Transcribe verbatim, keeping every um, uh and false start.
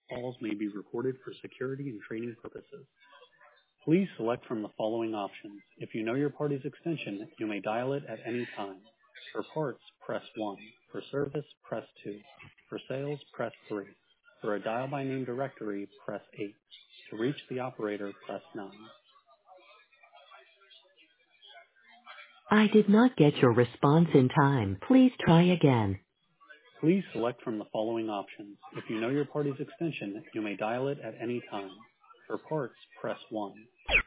calls may be recorded for security and training purposes. Please select from the following options. If you know your party's extension, you may dial it at any time. For parts, press one. For service, press two. For sales, press three. For a dial by name directory, press eight. To reach the operator, press nine. I did not get your response in time. Please try again. Please select from the following options. If you know your party's extension, you may dial it at any time. For parts, press one.